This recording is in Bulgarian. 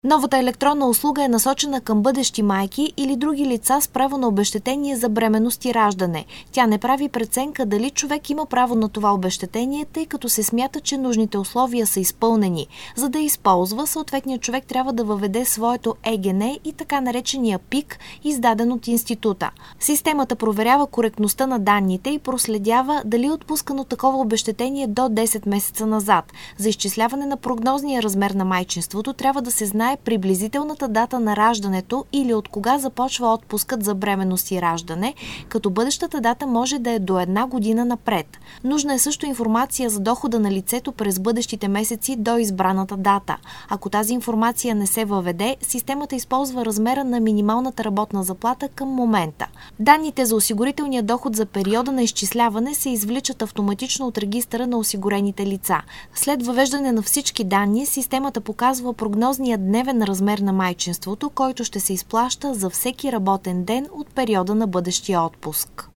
Новата електронна услуга е насочена към бъдещи майки или други лица с право на обезщетение за бременност и раждане. Тя не прави преценка дали човек има право на това обезщетение, тъй като се смята, че нужните условия са изпълнени. За да използва, съответният човек трябва да въведе своето ЕГН и така наречения ПИК, издаден от института. Системата проверява коректността на данните и проследява дали е отпускано такова обезщетение до 10 месеца назад. За изчисляване на прогнозния размер на майчинството трябва да се знае приблизителната дата на раждането или от кога започва отпускът за бременност и раждане, като бъдещата дата може да е до 1 година напред. Нужна е също информация за дохода на лицето през бъдещите месеци до избраната дата. Ако тази информация не се въведе, системата използва размера на минималната работна заплата към момента. Данните за осигурителния доход за периода на изчисляване се извличат автоматично от регистъра на осигурените лица. След въвеждане на всички данни, системата показва прогнозния дневен размер на майчинството, който ще се изплаща за всеки работен ден от периода на бъдещия отпуск.